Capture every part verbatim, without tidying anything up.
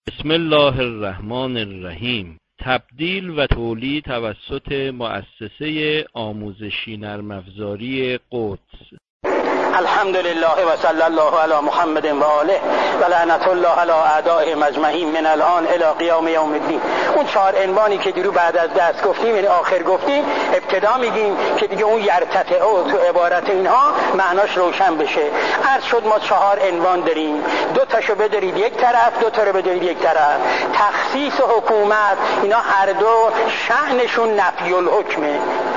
بسم الله الرحمن الرحیم. تبدیل و تولید توسط مؤسسه آموزشی نرم افزاری قدس. الحمد لله و صلی الله علی محمد و آله و لعنت الله علی اعدائهم اجمعین من الان الی قیام یوم الدین. اون چهار عنوانی که دیرو بعد از دست گفتیم، یعنی آخر گفتیم، ابتدا میگیم که دیگه اون یرتفع تو عبارت اینها معناش روشن بشه. عرض شد ما چهار عنوان داریم، دو تاشو بدارید یک طرف، دو تا رو بدارید یک طرف. تخصیص و حکومت اینا هر دو شأنشون نفی الحکمه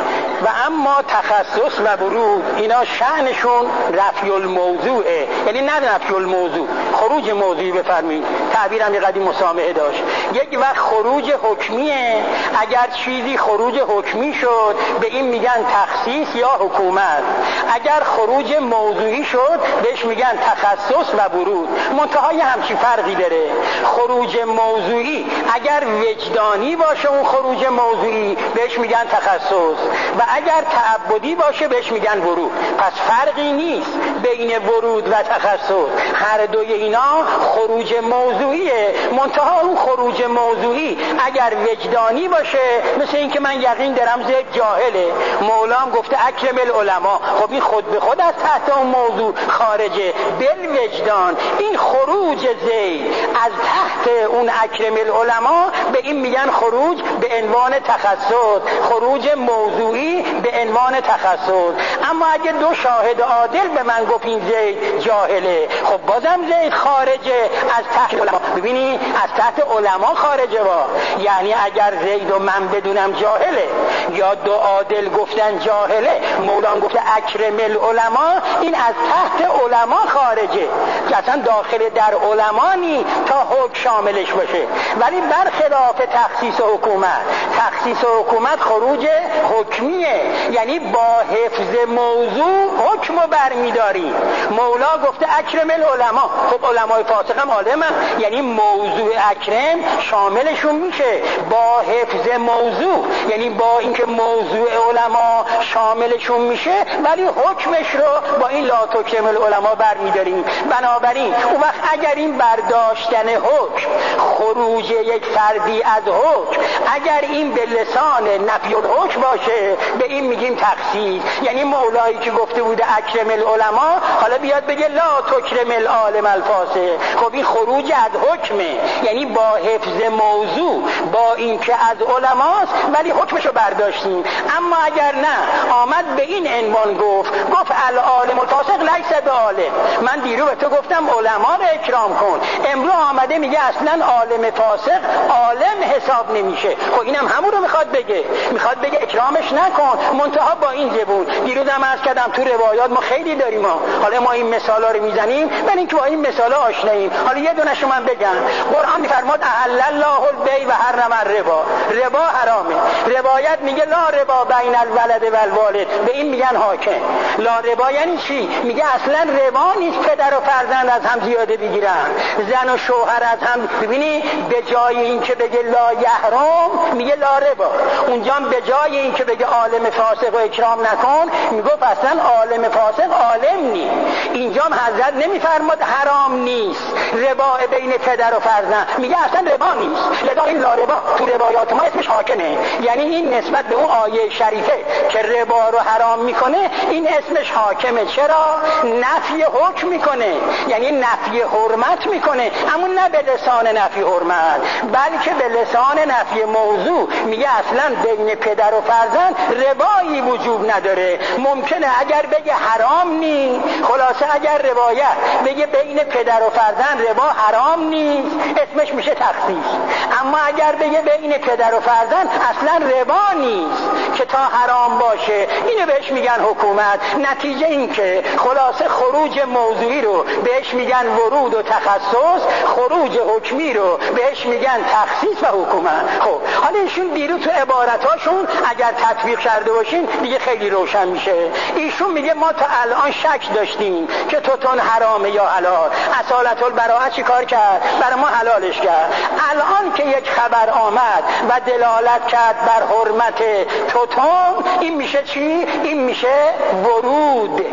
و اما تخصص و ورود اینا شأنشون رفع الموضوعه، یعنی نه نفی الموضوع، خروج موضوعی بفرمایید. تعبیرم یه قدیم مسامحه داشت. یک وقت خروج حکمیه، اگر چیزی خروج حکمی شد به این میگن تخصیص یا حکومت. اگر خروج موضوعی شد بهش میگن تخصص و ورود. منتهای همچین فرقی داره. خروج موضوعی اگر وجدانی باشه اون خروج موضوعی بهش میگن تخصص و اگر تعبدی باشه بهش میگن ورود. پس فرقی نیست بین ورود و تخصص، هر دوی اینا خروج موضوعیه. منتها اون خروج موضوعی اگر وجدانی باشه، مثل این که من یقین دارم زید جاهله، مولام گفته اکرم العلماء، خب این خود به خود از تحت اون موضوع خارجه. بل وجدان این خروج زید از تحت اون اکرم العلماء به این میگن خروج به عنوان تخصص، خروج موضوعی به عنوان تخصص. اما اگه دو شاهد عادل به من گفت این زید جاهله، خب بازم زید خارجه از تحت علما. ببینی از تحت علما خارجه وا، یعنی اگر زید و من بدونم جاهله یا دو عادل گفتن جاهله، مولانا گفته اکرم العلماء، این از تحت علما خارجه که اصلا داخل در علما نی تا حکم شاملش باشه. ولی برخلاف تخصیص و حکومت، تخصیص و حکومت خروج حکمیه، یعنی با حفظ موضوع حکم رو برمیداری. مولا گفته اکرم العلماء، خب علمای فاسق هم عالم هم، یعنی موضوع اکرم شاملشون میشه با حفظ موضوع، یعنی با اینکه موضوع علما شاملشون میشه ولی حکمش رو با این لا تکرم العلماء برمیداریم. بنابراین اون وقت اگر این برداشتن حکم خروج یک فردی از حکم، اگر این به لسان نفی الحکم باشه به این میگیم تخصیص. یعنی مولایی که گفته بوده اکرم العلماء حالا بیاد بگه لا تکرم العالم الفاسق، خب این خروج از حکمه، یعنی با حفظ موضوع، با اینکه از علماست ولی حکمشو برداشتیم. اما اگر نه آمد به این عنوان گفت گفت العالم الفاسق لیس بعالم، من دیرو به تو گفتم علما رو اکرام کن، امروز آمده میگه اصلا عالم فاسق عالم حساب نمیشه. خب اینم همون رو میخواد بگه، میخواد بگه اکرامش نکن، منتها با این زبون. دیروزم عرض کردم تو روایات ما خیلی داریم ها. حالا ما این مثالا رو میزنیم برای اینکه با این مثالا آشناییم. حالا یه دونهشو من بگم. قرآن میفرماد احل الله البیع و حرم الربا، ربا حرامه. روایت میگه لا ربا بین الولد و الوالد، به این میگن حاکم. لا ربا یعنی چی؟ میگه اصلا ربا نیست پدر و فرزند از هم زیاده بگیرن، زن و شوهر از هم. ببینی به جای این که بگه لا یحرم میگه لا ربا، اونجا به جای این که بگه عالم فاسق و اکرام نکن میگفت اصلا عالم فاسق عالم نیست. اینجا حضرت نمیفرماد حرام نیست ربا بین پدر و فرزند، میگه اصلا ربا نیست. لذا این لا ربا تو روایات ما اسمش حاکمه، یعنی این نسبت به اون آیه شریفه که ربا رو حرام میکنه این اسمش حاکمه. چرا؟ نفی حکم میکنه، یعنی نفی حرمت میکنه، اما نه به لسان نفی حرمت بلکه به لسان نفی موضوع. میگه اصلا بین پدر و فرزند ربایی وجود نداره. ممکنه اگر بگه حرام نی، خلاصه اگر روایت بگه بین پدر و فرزند ربا حرام نیست اسمش میشه تخصیص. اما اگر بگه بین پدر و فرزند اصلا ربا نیست که تا حرام باشه اینو بهش میگن حکومت. نتیجه این که خلاصه خروج موضوعی رو بهش میگن ورود و تخصص، خروج حکمی رو بهش میگن تخصیص و حکومت. خب حالا ایشون دیرو تو عبارتاشون اگر تطبیق کرده باشین دیگه خیلی روشن میشه. ایشون میگه ما تا الان شک داشتیم که توتون حرامه یا حلال، اصالت البراءه چی کار کرد؟ برای ما حلالش کرد. الان که یک خبر آمد و دلالت کرد بر حرمت توتون، این میشه چی؟ این میشه ورود.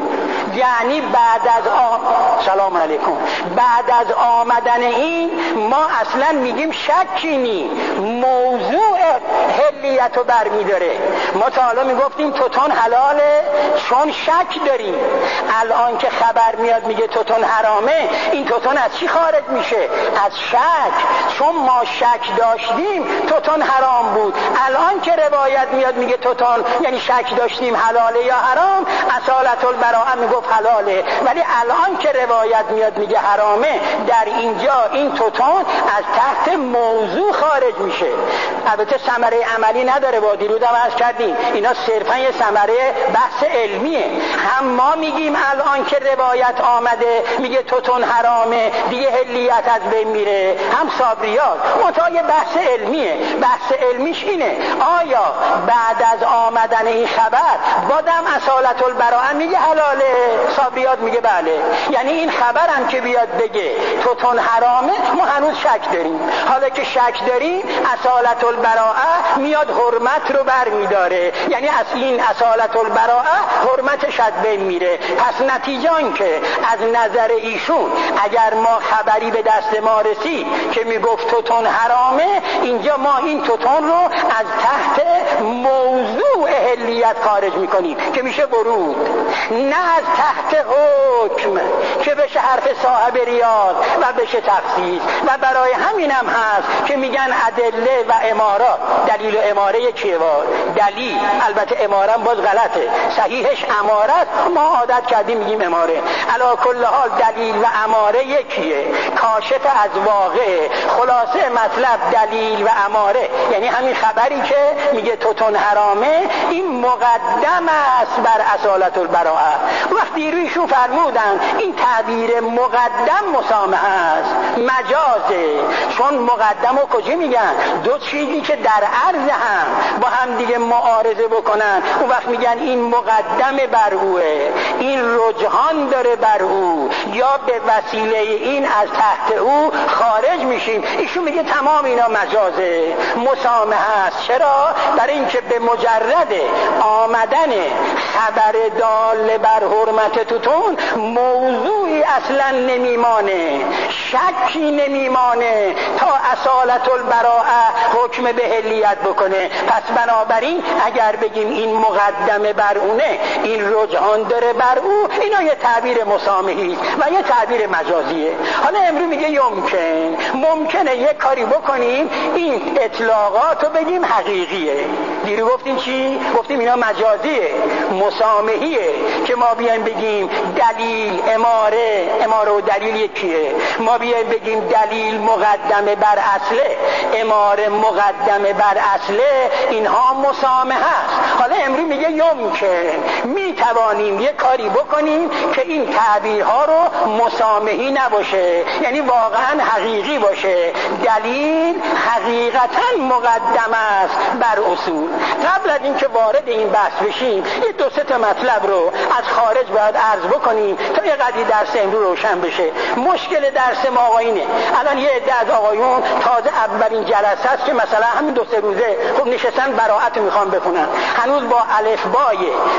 یعنی بعد از آم... سلام علیکم بعد از آمدن این ما اصلا میگیم شکی نی، موضوع حلیت رو برمیداره. ما تا حالا میگفتیم توتون حلاله چون شک داریم، الان که خبر میاد میگه توتون حرامه، این توتون از چی خارج میشه؟ از شک. چون ما شک داشتیم توتون حرام بود، الان که روایت میاد میگه توتون یعنی شک داشتیم حلاله یا حرام، اصالت البراءه میگفت حلاله، ولی الان که روایت میاد میگه حرامه، در اینجا این توتون از تحت موضوع خارج میشه. البته ثمره عملی نداره، با دیروز هم عرض کردیم اینا صرفا یه ثمره بحث علمیه. هم ما میگیم الان که روایت آمده میگه توتون حرامه دیگه حلیت از بین میره، هم صابریات منتها یه بحث علمیه. بحث علمیش اینه آیا بعد از آمدن این خبر بادم اصالت البراءه میگه حلاله؟ صابریات میگه بله. یعنی این خبر هم که بیاد بگه توتون حرامه ما هنوز شک داریم. حالا که شک داریم اصالت البراءه میاد حرمت رو بر میداره، یعنی از این اصالت البراءه حرمتش از بین میره. پس نتیجه این که از نظر ایشون اگر ما خبری به دست ما رسید که میگفت توتون حرامه، اینجا ما این توتون رو از تحت موضوع حلیت خارج میکنیم که میشه ورود، نه از تحت حکم که بشه حرف صاحب ریاض و بشه تفسیر. و برای همین هم هست که میگن ادله و امارات. دلیل و اماره یکیه، دلیل البته اماره باز غلطه، صحیحش امارت، ما عادت کردیم میگیم اماره. علی کل حال دلیل و اماره یکیه، کاشف از واقع. خلاصه مطلب دلیل و اماره یعنی همین خبری که میگه توتون حرامه، این مقدم است بر اصالت البراءه. وقتی رویشون فرمودن این تعبیر مقدم مسامحه است، مجازه. چون مقدم رو کجا میگن؟ دو چیزی که در عرض هم با هم دیگه معارضه بکنن، اون وقت میگن این مقدم بر اوه، این رجحان داره بر او، یا به وسیله این از تحت او خارج میشیم. ایشون میگه تمام اینا مجازه، مسامحه است. چرا؟ برای اینکه به مجرد آمدن خبر دال بر حرمت توتون موضوعی اصلا نمیمانه، شکی نمیمانه تا اصالت البراءه حکم به حلیت بکنه. پس بنابراین اگر بگیم این مقدمه بر اونه، این رجحان داره بر او، اینا یه تعبیر مسامحی و یه تعبیر مجازیه. حالا امروز میگه یمکن، ممکنه یه کاری بکنیم این اطلاقات رو بگیم حقیقیه. دیرو گفتیم چی؟ گفتیم اینا مجازیه، مسامحیه، که ما بیایم بگیم دلیل اماره، اماره و دلیل یکیه. ما بیایم بگیم دلیل مقدمه بر اصله، اماره مقدمه بر اصله، اینها مسامحه است. حالا امروز میگه یمکن، میتوانیم یه کاری بکنیم که این تعبیرها رو مسامحی نباشه، یعنی واقعا حقیقی باشه. دلیل حقیقتا مقدم است بر اصول. قبل از اینکه وارد این بحث بشیم یه دو سه تا مطلب رو از خارج باید عرض بکنیم تا یه قضیه درس امروز روشن بشه. مشکل درس ما آقایینه، الان یه عده از آقایون تازه اولین جلسه است که مثلا همین دو سه روزه خب نشستن براءت میخوان بخونن، هنوز با الفبای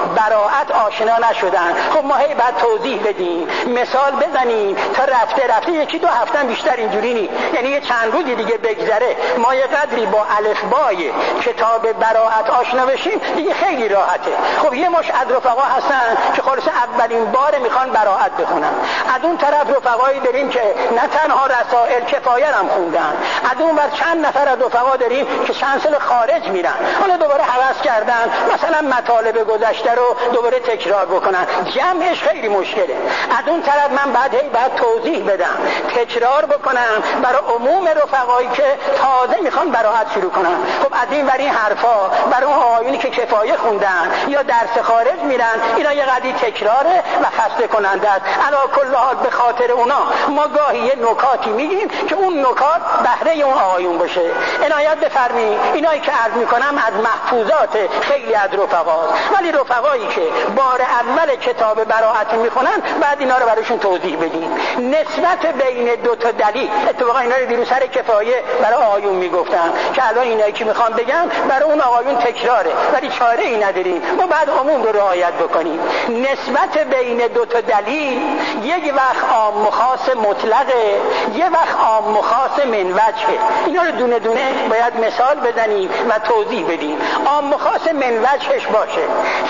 براءت آشنا نشدن. خب ما هی بعد توضیح بدیم، مثال بزنیم تا رفته رفته یکی دو هفته بیشتر اینجوری نی، یعنی یه چند روزی دیگه بگذره ما یه قدری با الفبای کتاب براءت آشنا بشیم دیگه خیلی راحته. خب یه مش از رفقا هستن که خالص اولین بار میخوان براءت بخونن، از اون طرف رفقایی داریم که نه تنها رسائل کفایه هم خوندن، از اون ور چند نفر از رفقا داریم که چند سال خارج میرن، حالا دوباره حواس کردن مثلا مطالب گذشته رو دوباره تکرار بکنن، جمعش خیلی مشکله. از اون طرف من بعد هی بعد توضیح بدم، تکرار بکنم برای عموم رفقایی که تازه میخوان براءت شروع کنن. خب از این ور این حرفا برای اون آقایونی که کفایه خوندن یا درس خارج میرن، اینا یه قضیه تکراره و خسته کننده است. علی کل حال به خاطر اونا ما گاهی یه نکاتی میگیم که اون نکات بهره اون آقایون باشه. عنایت بفرمایید. اینایی که عرض میکنم از محفوظات خیلی خیلی از رفقاست، ولی رفقایی که بار اول کتاب براءت میخونن بعد اینا رو براشون توضیح بدیم. نسبت بین دو تا دلیل، اتفاقا اینا رو دیروز سر کفایه برای آقایون میگفتن که الان اینایی که میخوام بگم برای اون آقایون تکراره، ولی چاره ای نداریم، ما بعد عموم رو رعایت بکنیم. نسبت بین دو تا دلیل یک وقت عام و خاص مطلقه، یک وقت عام و خاص من وجهه. اینا رو دونه دونه باید مثال بزنیم و توضیح بدیم. عام و خاص من وجهش باشه.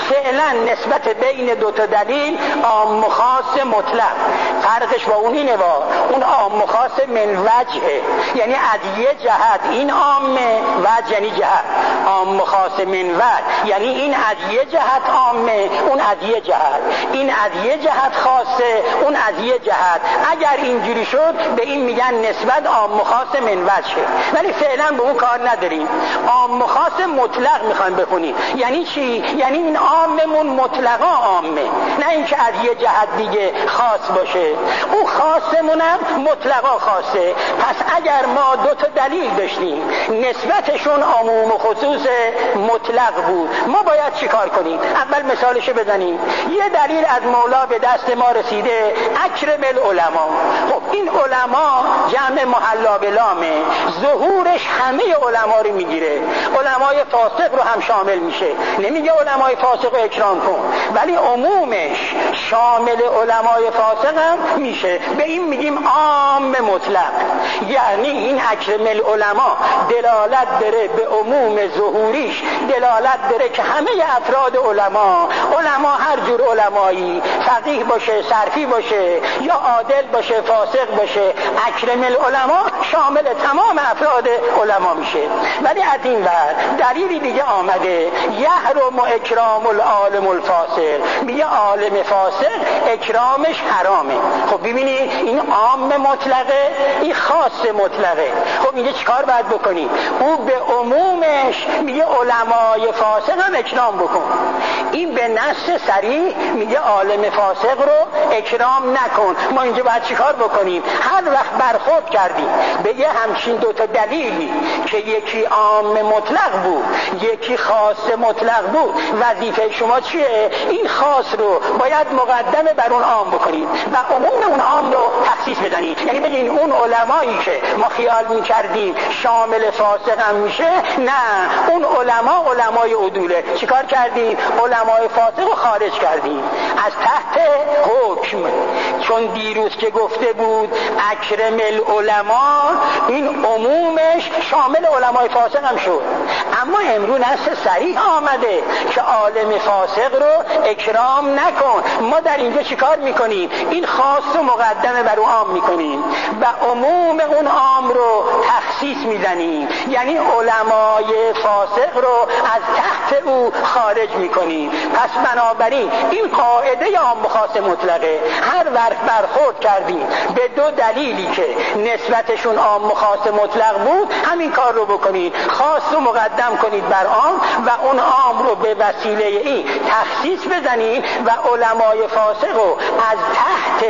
فعلا نسبت بین دو تا دلیل عام و خاص مطلق، فرقش با اون اینه، با اون عام و خاص من وجهه، یعنی از یه جهت این عامه، وجه یعنی جهت، عام و خاص من وجه یعنی این از یه جهت عامه، اون از یه جهت، این از یه جهت خاصه، اون از یه جهت. اگر اینجوری شد به این میگن نسبت عام و خاص من وجهه، ولی فعلا به اون کار نداریم. عام و خاص مطلق میخوایم بخونیم. یعنی چی؟ یعنی این عاممون مطلقا عامه، نه اینکه از یه جهت دیگه خاص باشه. اون خاصمونم مطلقا خاصه. پس اگر ما دو تا دلیل داشتیم نسبتشون عموم و خصوص مطلق بود، ما باید چی کار کنیم؟ اول مثالشو بزنیم. یه دلیل از مولا به دست ما رسیده، اکرم العلماء. خب این علما جمع محلا به لامه، ظهورش همه علما رو میگیره، علمای فاسق رو هم شامل میشه. نمیگه علمای فاسق رو اکرام کن، ولی عمومش شامل علمای فاسق هم میشه. به این میگیم عام مطلق. یعنی این اکرم العلماء دلالت داره به عموم ظهوریش، دلالت داره که همه افراد علما، علما هر جور علمایی، فقیه باشه، صرفی باشه، یا عادل باشه، فاسق باشه، اکرم العلماء شامل تمام افراد علما میشه. ولی از این ور دلیلی دیگه آمده، یحرم اکرام العالم الفاسق، میگه عالم فاسق اکرامش حرامه. خب ببینید این عام مطلقه، این خاص مطلقه. خب میگه چیکار باید بکنی؟ او به عمومش میگه علمای فاسق هم اکرام بکن. این به نص صریح میگه عالم فاسق رو اکرام نکن. ما اینجا باید چیکار بکنیم؟ هر وقت برخورد کردیم به یه همچین دوتا دلیلی که یکی عام مطلق بود، یکی خاص مطلق بود، وظیفه شما چیه؟ این خاص رو باید مقدمه بر اون عام بکنید و عموم اون عام رو تخصیص بدنید. یعنی بگین اون علمایی که ما خیال میکردیم شامل فاسق هم میشه، نه، اون علما علمای عدوله. چیکار کردیم؟ علمای فاسق رو خارج کردیم از تحت حکم. چون دیروز که گفته بود اکرم العلماء، این عمومش شامل علمای فاسق هم شد. اما امروز نص صریح آمده که عالم فاسق رو اکرام نکن. ما در اینجا چیکار میکنیم؟ این خاص رو مقدمه بر اون عام میکنیم و عموم اون عام رو تخصیص میزنیم. یعنی علمای فاسق رو از تحت او خارج میکنیم. پس بنابراین این قاعده عام و خاص مطلقه. هر وقت برخورد کردیم به دو دلیلی که نسبتشون عام و خاص مطلق بود، همین کار رو بکنید، خاص رو مقدم کنید بر عام و اون عام رو به وسیله این تخصیص بزنید و علمای فاسق رو از تحت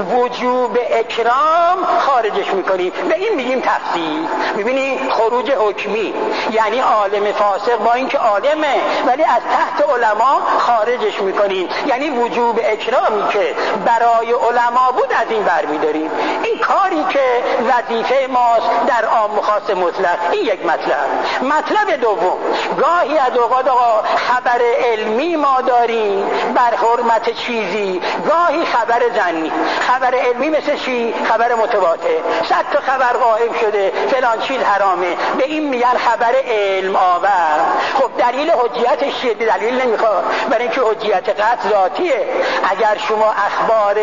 وجوب اکرام خارجش میکنید. به این میگیم تفسیر. ببینید خروج حکمی، یعنی عالم فاسق با اینکه عالمه ولی از تحت علما خارجش میکنید. یعنی وجوب اکرامی که برای علما بود از این برمیداریم. این کاری که وظیفه ماست در عام و خاص مطلق. این یک مطلب. مطلب دوم، گاهی از اوقات آقا خبر علمی ما داریم بر حرمت چیزی، گاهی خبر ظنی. خبر علمی مثل چی؟ خبر متواتر. صد تا خبر قائم شده فلان چیز حرامه، به این میگن خبر علم آور. خب دلیل حجیتش چیه؟ دلیل نمیخواد، برای اینکه حجیت قطع ذاتیه. اگر شما اخبار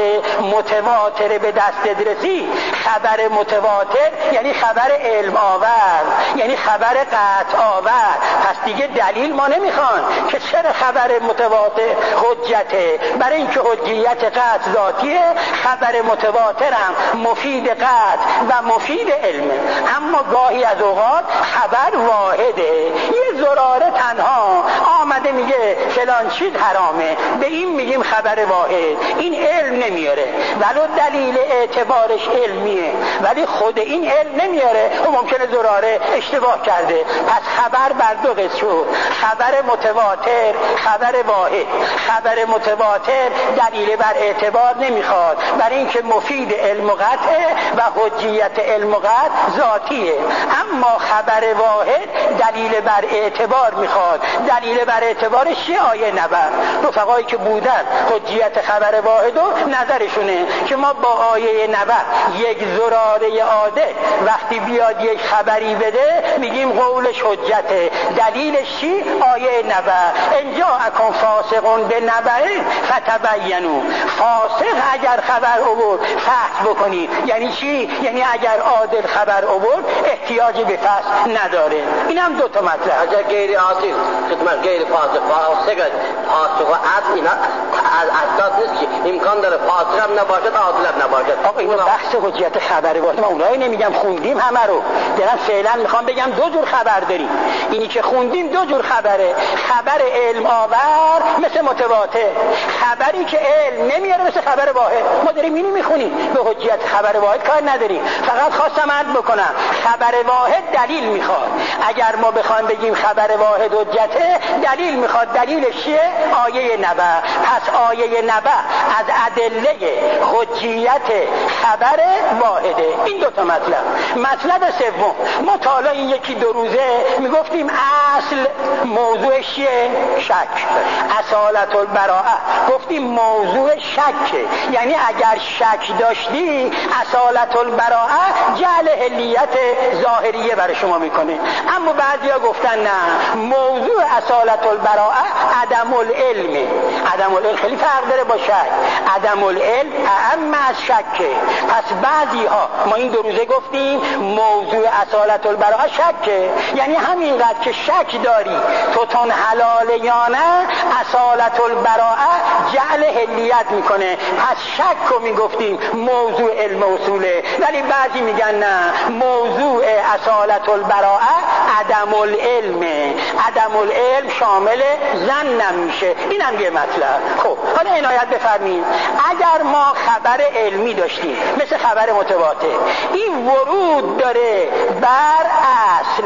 متواتر به دست رسید، خبر متواتر یعنی خبر علم آور، یعنی خبر قطع آور. پس دیگه دلیل ما نمیخوان که چرا خبر متواتر حجته، برای اینکه حجیت قطع ذاتیه. خبر متواتر هم مفید قطع و مفید علمه. اما گاهی از اوقات خبر واحده، یه زراره تنها آمده میگه فلان فلان چیز حرامه، به این میگیم خبر واحد. این علم نمیاره، ولو دلیل اعتبارش علمیه، ولی خود این علم نمیاره و ممکنه زراره اشتباه کرده. پس خبر بر دو قسم شد، خبر متواتر، خبر واحد. خبر متواتر دلیل بر اعتبار نمیخواد، برای اینکه مفید علم و قطعه و حجیت علم و قطع ذاتیه. اما خبر واحد دلیل بر اعتبار میخواد. دلیل بر اعتبارش چیه؟ آیه نبر. رفقایی که بودن حجیت خبر واحد و نظرشونه که ما با آیه نبر یک زراره عادل وقتی بیاد یک خبری بده میگیم قولش حجته. دلیلش چی؟ آیه نبر. اینجا اکن فاسقون به نبر فتبینوا. فاسق اگر خبر آورد فحص بکنید. یعنی چی؟ یعنی اگر عادل خبر آورد احتیاجی به فحص نداره. این هم دو تا مطلب. اگر غیر عادل خدمت غیر فاسق فاسق فاسق و عادل اینا اساس نیست که امکان داره فاسق هم نباشد عادل هم نباشد. آقا اینو بحث حجیت خبر واحد. من اونایی نمیگم خوندیم همه رو، دارم فعلا میخوام بگم دو جور خبر داریم. اینی که خوندیم دو جور خبره. خبر علم آور مثل متواتر، خبری که علم نمیاره مثل خبر واحد. ما داریم اینو میخونیم، به حجیت خبر واحد کار نداریم. فقط خواستم عرض بکنم خبر واحد دلیل میخواد. اگر ما بخوایم بگیم خبر واحد حجته دلیل میخواد. دلیلش چیه؟ آیه نبع. پس آیه نبع از ادله حجیت خبر واحده. این دو تا مطلب. مطلب سوم، ما تا حالا این یکی دو روزه میگفتیم اصل موضوعش چیه؟ شک. اصالت البراءه گفتیم موضوع شکه، یعنی اگر شک داشتی اصالت البراءه جعل حلیت ظاهریه برای شما میکنه. اما بعضیا گفتن نه، موضوع اصالت البراءه عدم العلم. عدم العلم خیلی فرق داره با شک. عدم العلم اعم از شکه. پس بعضی ها، ما این دو روزه گفتیم موضوع اصالت البراءه شکه، یعنی همینقدر که شک داری تو تون حلاله یا نه اصالت البراءه جعل حلیت میکنه. پس شک رو میگفتیم موضوع علم اصوله، ولی بعضی میگن نه، موضوع اصالت البراءه عدم العلم. عدم العلم شامل ظن میشه. اینم یه مطلب. خب حالا عنایت بفرمایید، اگر ما خبر علمی داشتیم مثل خبر متواتر، این ورود داره بر اصل،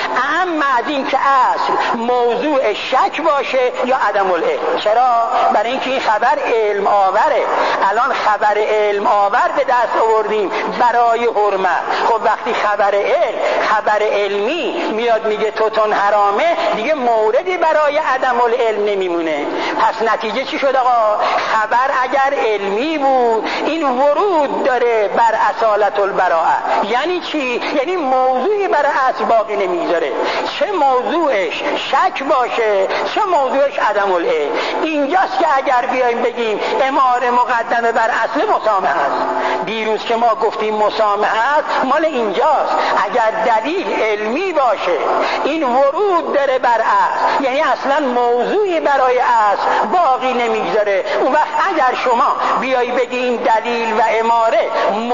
اما از این که اصل موضوع شک باشه یا عدم العلم. چرا؟ برای اینکه این خبر علم آوره. الان خبر علم آور به دست آوردیم برای حرمت. خب وقتی خبر علم خبر علمی میاد میگه توتون حرامه، دیگه موردی برای عدم العلم نمیمونه. پس نتیجه چی شد آقا؟ خبر اگر علمی بود این ورود داره بر اصالت البراءه. یعنی چی؟ یعنی موضوعی برای اصل باقی نمیذاره، چه موضوعش شک باشه چه موضوعش عدم العلم. اینجاست که اگر بیایم بگیم اماره مقدمه بر اصل مسامحه است. دیروز که ما گفتیم مسامحه است مال اینجاست. اگر دلیل علمی باشه این ورود داره بر اصل، یعنی اصلا موضوعی برای اصل باقی نمیگذاره. اون وقت اگر شما بیایی بگی این دلیل و اماره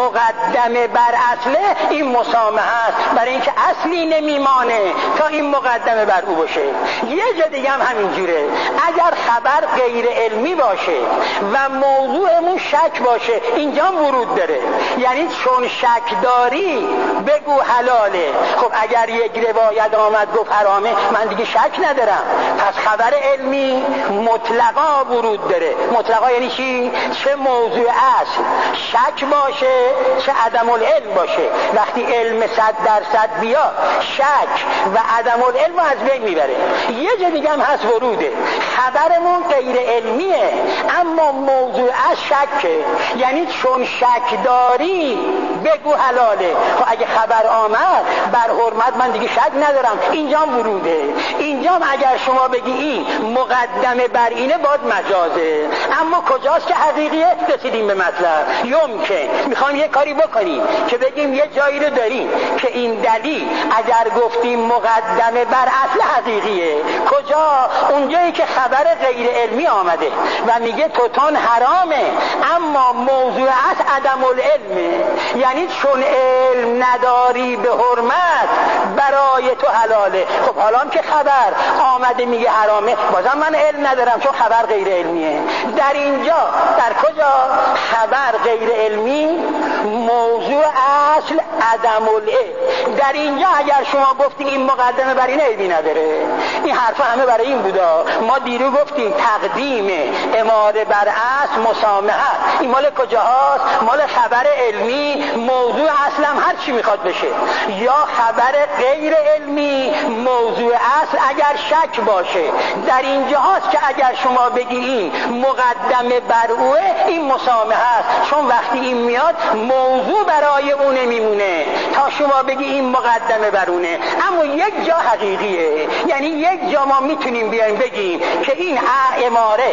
مقدمه بر اصله، این مسامحه است، برای اینکه اصلی نمیمانه تا این مقدمه بر او باشه. یه جا دیگه هم همینجوره، اگر خبر غیر علمی باشه و موضوعمون شک باشه اینجا هم ورود داره. یعنی چون شک داری بگو حلاله. خب اگر یک روایت آمد گفت حرامه، من دیگه شک ندارم، پس خبر علمی مطلقا ورود داره. مطلقا یعنی چی؟ چه موضوع اصل شک باشه چه عدم العلم باشه. وقتی علم صد درصد بیا شک و عدم العلم از بین میبره. یه جا دیگه هم هست وروده، خبرمون غیر علمیه اما موضوع از شکه، یعنی چون شک داری بگو حلاله. خب اگه خبر آمد بر حرمت من دیگه شک ندارم، اینجا هم وروده. اینجا هم اگر شما بگی این مقدمه بر اینه باید مجازه. اما کجاست که حقیقیه؟ رسیدیم به مطلب. یمکن میخوایم یه کاری بکنیم که بگیم یه جایی رو داریم که این دلیل اگر گفتیم مقدمه بر اصل حقیقیه. کجا؟ اونجایی که خبر غیر علمی آمده و میگه توتون حرامه اما موضوع اصل عدم العلمه. یعنی چون علم نداری به حرمت برای برای تو حلاله. خب حالا که خبر آمده میگه حرامه، بازم من علم ندارم چون خبر غیر علمیه. در اینجا در کجا خبر غیر علمی موضوع اصل عدم العلم. در اینجا اگر شما گفتید این مقدمه بر این علمی نداره، این حرف همه برای این بودا. ما دیرو گفتیم تقدیم اماره بر اصل مسامحت، این مال کجاست؟ مال خبر علمی. موضوع اصلم هر چی میخواد بشه، یا خبر غیر علمی موضوع اصل اگر شک باشه. در اینجا هست که اگر شما بگی این مقدمه بر اوه، این مسامحه است، چون وقتی این میاد موضوع برای اونه میمونه تا شما بگی این مقدمه بر اونه. اما یک جا حقیقیه، یعنی یک جا ما میتونیم بیایم بگیم که این اماره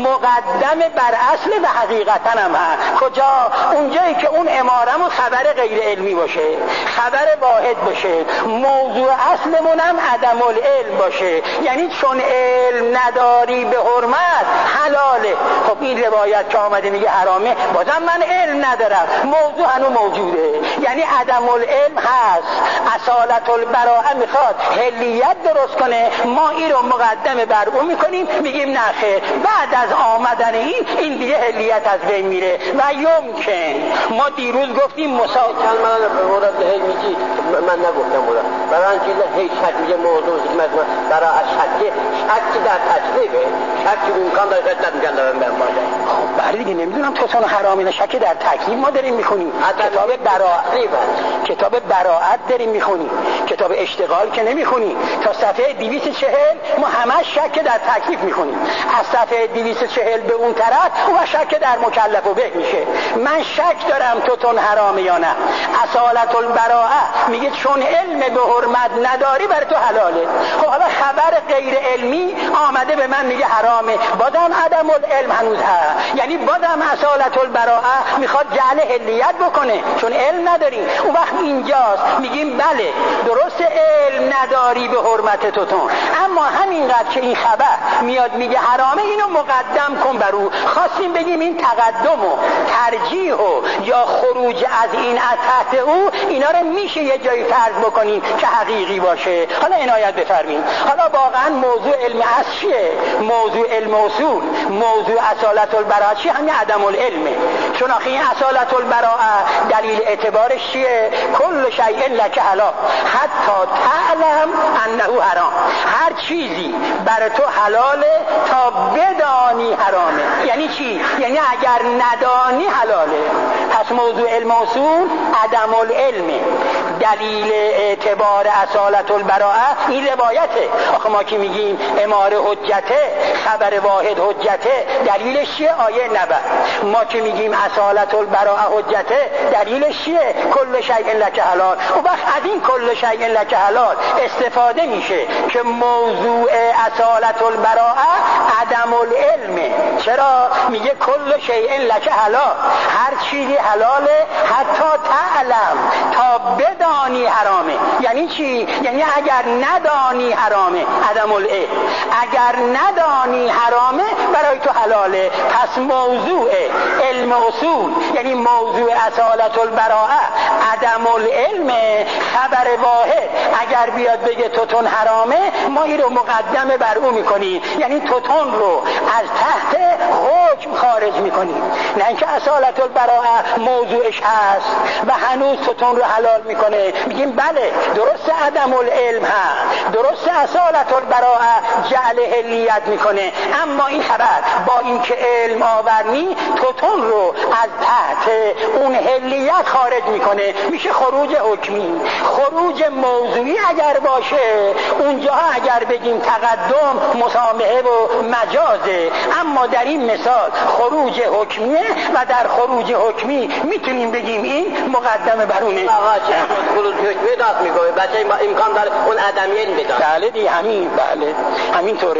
مقدمه بر اصل و حقیقتا هم هست. کجا؟ اونجایی که اون امارمون خبر غیر علمی باشه، خبر واحد باشه، موضوع اصلمون هم عدم العلم باشه، یعنی چون علم نداری به حرمت حلاله. خب این روایت که آمده میگه حرامه، بازم من علم ندارم، موضوع هنو موجوده، یعنی عدم العلم هست. اصالت البراءه میخواد حلیت درست کنه، ما این رو مقدمه بر اون میکنیم، میگیم نه خیر، بعد از آمدن این این دیگه حلیت از بین میره و یمکن. ما دیروز گفتیم مساوات من مورد علمی من نگفتم مورد برای اینکه هیچ شک میگه موضوع مثلا برای شک شک در تکلیفه، شک امکان داره شدت میگن دارم برم باشه. خب بله دیگه، نمیدونم تو سن حرامی شک در تکلیف ما داریم میخونیم، کتاب براءت کتاب براءت داریم میخونیم، کتاب اشتغال که نمیخونیم. تا صفحه دویست و چهل ما همش شک در تکلیف میخونیم، از صفحه دویست و چهل به اون طرف اون شک در مکلف و به میشه. من شک دارم تو تون حرامه یا نه. اصالت البراءه میگه چون علم به حرمت نداری برای تو حلاله. خب حالا خبر غیر علمی آمده به من میگه حرامه، بازم عدم العلم هنوز هست، یعنی بازم اصالت البراءه میخواد جعل حلیت بکنه چون علم نداریم. اون وقت اینجاست میگیم بله درست علم نداری به حرمت تو تون، اما همینقدر که این خبر میاد میگه حرامه اینو مقدم کن بر او. خواستیم بگیم این تقدم و ترجیح و یا خروج از این از تحت او، اینا رو میشه یه جایی فرض بکنیم که حقیقی باشه. حالا عنایت بفرمایید. حالا واقعا موضوع علم اصل چیه؟ موضوع علم اصول، موضوع اصالت البراءه چیه؟ همین عدم العلمه. چون آخه این اصالت البراءه دلیل اعتبارش چیه؟ کل شیء لک حلال حتی تعلم انه حرام. هر چیزی برای تو حلاله تا بدانی حرامه. یعنی چی؟ یعنی اگر ندانی حلاله. پس موضوع علم اصول عدم العلمه. دلیل اعتبار اصالت البراءه این روایته. آخه ما که میگیم اماره حجته، خبر واحد حجته، دلیلش چیه؟ آیه نبأ. ما که میگیم اصالت البراءه حجته، دلیلش چیه؟ کل شیء لک حلال. و وقت از این کل شیء لک حلال استفاده میشه که موضوع اصالت البراءه عدم العلمه. چرا؟ میگه کل شیء لک حلال، هر چیزی حلاله حتی تعلم، تا بدانی حرامه. یعنی چی؟ یعنی اگر ندانی حرامه، عدم العلم. اگر ندانی حرامه برای تو حلاله. پس موضوع علم اصول یعنی موضوع اصالت البراءه عدم العلم. خبر واحد اگر بیاد بگه توتون حرامه، ما این رو مقدمه بر او میکنیم، یعنی توتون رو از تحت حکم خارج میکنیم. نه اینکه اصالت البراءه موضوعش هست و هنوز توتون رو حلال میکنه، میگیم بله درست عدم العلم هست، درست اصالت البراءه جعل حلیت میکنه، اما این خبر با اینکه علم آورنی توتون رو از تحت اون حلیت خارج میکنه، میشه خروج حکمی. خروج موضوعی اگر باشه اونجا اگر بگیم تقدم مسامحه و مجازه، اما در این مثال خروج حکمیه و در خروج حکمی میتونیم بگیم این مقدمه برونه. آقا چه خروج حکمی داد میگه بچه امکان داره اون عدمیت بداد. بله دی همین، بله همین طوره.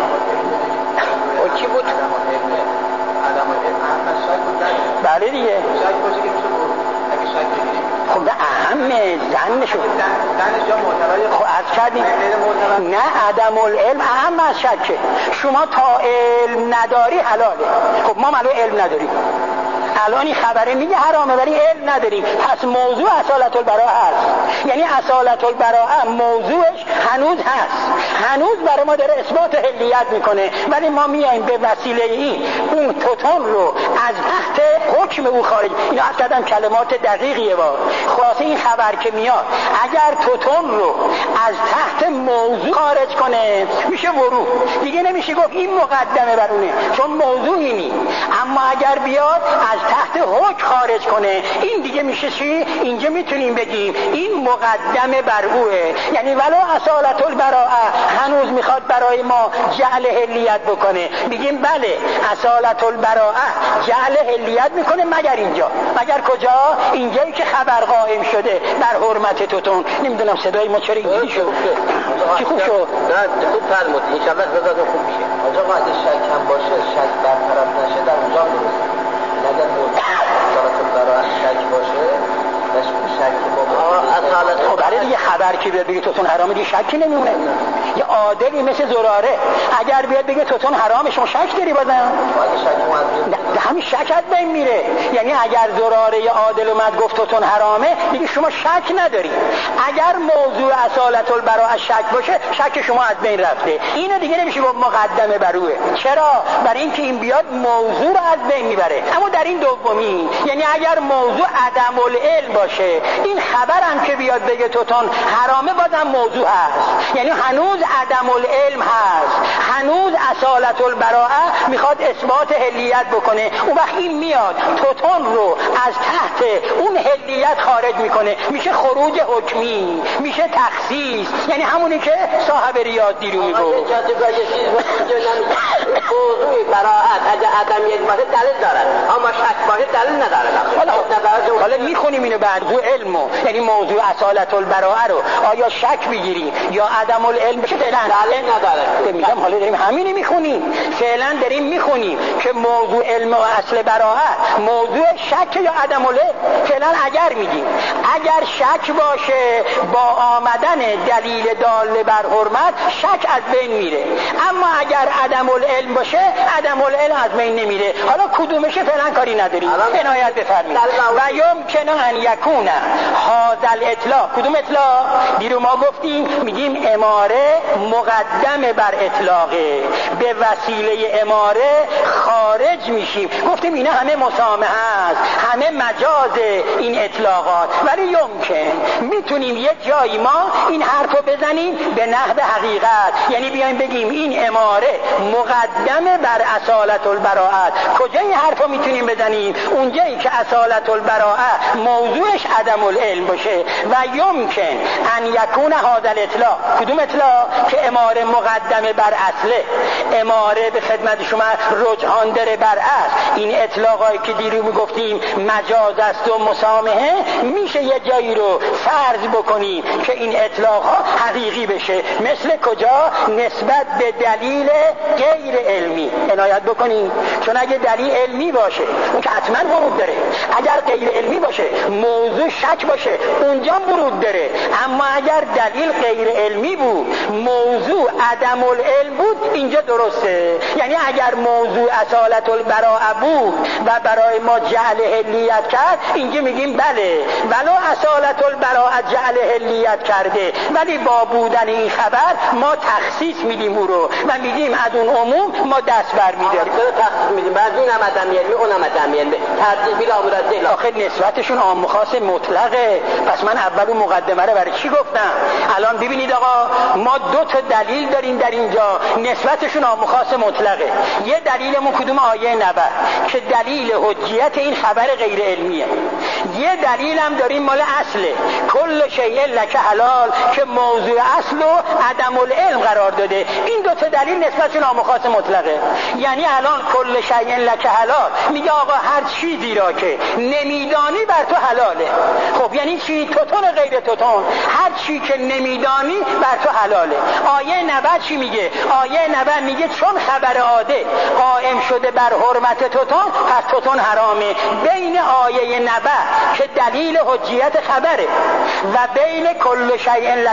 و چی بود؟ بله دیگه. خب نه اهمه زن شد. خب از کردیم نه عدم العلم اهم از شکه. شما تا علم نداری حلاله. خب ما الان علم نداریم، الان این خبره میگه حرامه ولی علم نداریم، پس موضوع اصالت البراءه هست. یعنی اصالت البراءه موضوعش هنوز هست، هنوز برای ما داره اثبات هلیت میکنه، ولی ما میایم به وسیله این اون توتون رو از تحت حکم او خارج. اینا اصلا کلمات دقیقیه. با خلاصه این خبر که میاد اگر توتون رو از تحت موضوع خارج کنه میشه ورود، دیگه نمیشه گفت این مقدمه بر اونه، چون موضوع اینی. اما اگر بیاد از تحت حکم خارج کنه این دیگه میشه چی؟ اینجا میتونیم بگیم این مقدمه بر اوه. یعنی ولو اصالت البراءه هنوز میخواد برای ما جعل هلیت بکنه، بگیم بله اصالت البراءه جعل هلیت میکنه مگر اینجا. مگر کجا؟ اینجایی که خبر قائم شده بر حرمت توتون. نمیدونم صدای ما چرا اینجوری شد. چی خوب شد؟ نه خوب فرمود. ان شاء الله صداتون خوب میشه. آقا اگه شک هم باشه، شک برطرف نشه در اونجا درست. اگر موضوع اصالت البراءه شک باشه، شک ما اصالت خب برای دیگه خبر که بیاد بگه توتون حرامه دیگه شکی نمیمونه. یه عادلی مثل زراره اگر بیاد بگه توتون حرامه شما شک داری بازم؟ اگه شک اومد همین شک از بین میره. یعنی اگر زراره یه عادل اومد گفت توتون حرامه دیگه شما شک نداری. اگر موضوع اصالت البراءه شک باشه شک شما از بین رفته. اینو دیگه نمیشه گفت مقدمه بر اوه. چرا؟ برای اینکه این بیاد موضوع رو از بین میبره. اما در این دومی یعنی اگر موضوع عدم العلم باشه، این خبرم که بیاد بگه توتون حرامه بازم موضوع هست، یعنی هنوز عدم العلم هست، هنوز اصالت البراءه میخواد اثبات هلیت بکنه. اون وقت این میاد توتون رو از تحت اون هلیت خارج میکنه، میشه خروج حکمی، میشه تخصیص، یعنی همونی که صاحب ریاض دیرو میگه موضوع براءت اگه عدمیت باشه دلیل دارد، اما شک باشه دلیل نداره. حالا حالا میخونیم اینو بعد موضوع علمو، یعنی موضوع اصالت البراءه رو آیا شک بگیریم یا عدم العلم بشه فعلا دلیل نداره. میگم حالا داریم همینی میخونیم، فعلا داریم میخونیم که موضوع علم و اصل براءه موضوع شک یا عدم العلم. فعلا اگر میگیم اگر شک باشه با آمدن دلیل دال بر حرمت شک از بین میره، اما اگر عدم العلم باشه عدم العلم از بین نمیره. حالا کدومشه فعلا کاری نداریم، عنایت بفرمایید. و یمکن ان یکون هذا الاطلاق. کدوم اطلاق؟ دیرو ما گفتیم میگیم اماره مقدم بر اطلاقه، به وسیله اماره خارج میشیم. گفتیم اینا همه مسامحه است، همه مجاز این اطلاقات، ولی یمکن میتونیم یه جایی ما این حرفو بزنیم به نحو حقیقت، یعنی بیایم بگیم این اماره مقدمه بر اصالت البراءت. کجا این حرفو میتونیم بزنیم؟ اونجایی که اصالت البراءه موضوعش عدم العلم باشه. و یمکن ان یکون هذا الاطلاق. کدوم اطلاق؟ که اماره مقدمه بر اصله، اماره به خدمت شما رجحان داره بر اصل. این اطلاقایی که دیرو میگفتیم مجاز است و مسامحه، میشه یه جایی رو فرض بکنیم که این اطلاق ها حقیقی بشه. مثل کجا؟ نسبت به دلیل غیر علمی عنایت بکنیم، چون اگه دلیل علمی باشه اون که حتما ورود داره، اگر غیر علمی باشه موضوع شک باشه اونجا ورود داره. اما اگر دلیل غیر علمی بود موضوع عدم العلم بود اینجا درسته. یعنی اگر موضوع اصالت البراءه بود و برای ما جعل هلیت کرد اینجا میگیم بله ولو اصالت البراءه جعل هلیت کرده، ولی با بودن این خبر ما تخصیص میدیم او رو و میگیم از اون عموم ما دست بر میداریم. تخصیص میدیم بعد این هم عدم علمی اونم عدم علمی ترجیح بلا مرجح. آخه نسبتشون عام و خاص مطلقه. پس من اول اون مقدمه رو برای چی گفتم؟ الان ببینید آقا ما دو تا دلیل داریم در اینجا نسبتشون عام و خاص مطلقه. یه دلیلمون کدوم؟ آیه نبأ که دلیل حجیت این خبر غیر علمیه. یه دلیل هم داریم مال اصله، کل شیء لک حلال که موضوع اصل و عدم العلم قرار داده. این دو تا دلیل نسبتشون عام و خاص مطلقه. یعنی الان کل شیء لک حلال میگه آقا هر چیزی را که نمیدانی بر تو حلاله. خب یعنی چی؟ توتون غیر توتون، هر چی که نمیدانی بر تو حلاله. آیه نبأ چی میگه؟ آیه نبأ میگه چون خبر عاده قائم شده بر حرمت توتون پس توتون حرامه. بین آیه نبأ که دلیل حجیت خبره و بین کل شیء لک حلال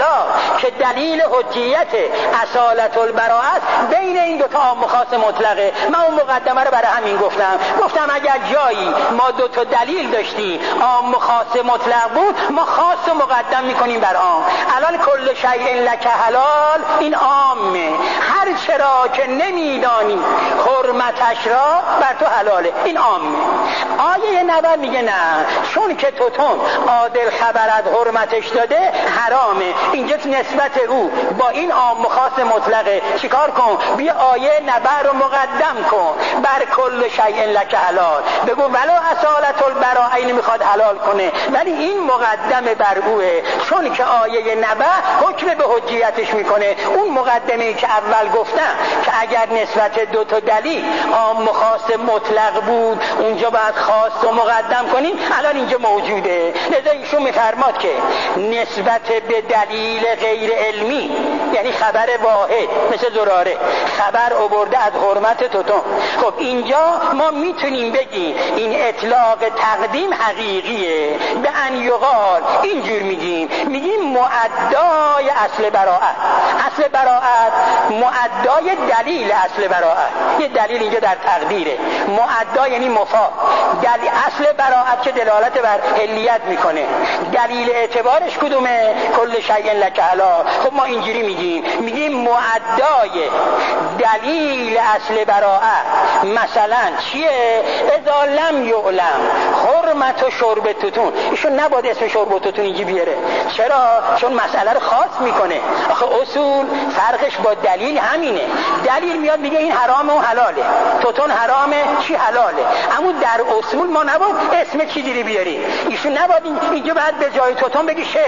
که دلیل حجیت اصالت البراءه است بین این دو تا عام و خاص مطلقه. من اون مقدمه رو برای همین گفتم گفتم اگر جایی ما دو تا دلیل داشتیم عام و خاص مطلق بود ما خاص رو مقدم میکنیم بر عام. الان کل شیء لک حلال این عامه، هر چرا که نمیدانی حرمتش را بر تو حلاله این عامه. آیه نبر میگه نه، چون که توتون عادل خبرت حرمتش داده حرامه. اینجا نسبت او با این عام و خاص مطلقه. چیکار کن؟ بیا آیه نبر رو مقدم کن بر کل شیء لک حلال. بگو ولو اصالت البراءه این میخواد حلال کنه ولی این مقدمه بر اوه، چون که آیه نبر حکم به حجیتش میکنه. اون مقدمه‌ای که اول گفتم که اگر نسبت دو تا دلیل عام و خاص مطلق بود اونجا باید خاص رو مقدم کنیم، الان اینجا موجوده. لذا ایشون میفرماد که نسبت به دلیل غیر علمی یعنی خبر واحد مثل زراره خبر آورده از حرمت توتون. خب اینجا ما میتونیم بگیم این اطلاق تقدیم حقیقیه. به ان یقال اینجور میگیم میگیم معدای اصل براءت. اصل براءت معدای دلیل اصل براءت. یه دلیل اینجا در تقدیره. معدا یعنی مفاد. دلیل اصل براءت که دلالت بر علیت میکنه. دلیل اعتبارش کدومه؟ کل شیء لک حلال. خب ما اینجوری میگیم میگیم معدای دلیل اصل براءت مثلا چیه؟ اذا لم یعلم حرمت و شرب توتون. ایشون نباید اسم شرب توتون اینجا بیاره. چرا؟ چون مسئله رو خاص میکنه. آخه اصول فرقش با دلیل همینه. دلیل میاد میگه این حرامه و حلاله، توتون حرامه چی حلاله، اما در اصول ما نباید اسم چی دیری بیاریم. ایشون نباید اینجا بعد به جای توتون بگی شی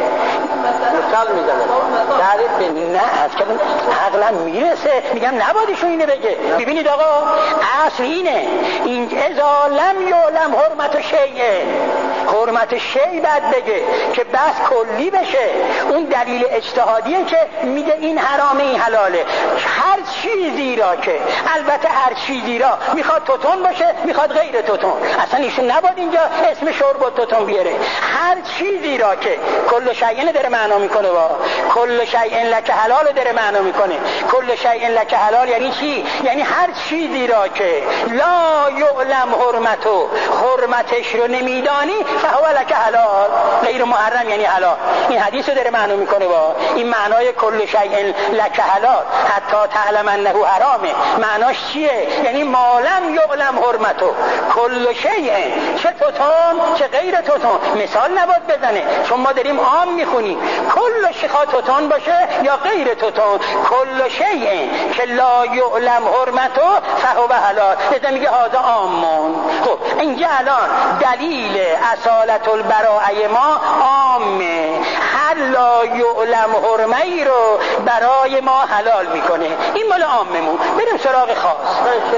مثال میزنه دلیل نه از که عقلا میرسه. میگم نباید ایشون اینه بگه. ببینید آقا اصل اینه این اذا لم یعلم حرمت شیء، حرمت شیء بعد بگه که بس کلی بشه. اون دلیل اجتهادیه که میگه این حرامه این حلاله. هر چیزی را که البته هر چیزی را میخواد توتون باشه میخواد غیر توتون، اصلا ایشون نباید اینجا اسم شرب و توتون بیاره. هر چیزی را که کل شیء داره معنا میکنه با کل شیء لک حلال داره معنا میکنه. کل شیء لک حلال یعنی چی؟ یعنی هر چیزی را که لا یعلم حرمتو حرمتش رو نمیدانی فهو لک حلال، غیر محرم یعنی حلال. این حدیث رو داره معنا میکنه با این معنای کل شیء لک حلال حتی تعلم انه حرامه. معناش چیه؟ یعنی مالم یعلم حرمتو کل شیء، چه توتون چه غیر توتون. مثال نباید بزنه چون ما داریم عام میخونیم. کل شیخا توتون باشه یا غیر توتون، کل شیء که لا یعلم حرمتو فهو حلال. لذا میگه هذا عامون. خب اینجا الان دلیل اصالت البراءه ما عامه، هر لا یعلم حرمه رو برای ما حلال میکنه. این مال عاممون. بریم سراغ خاص.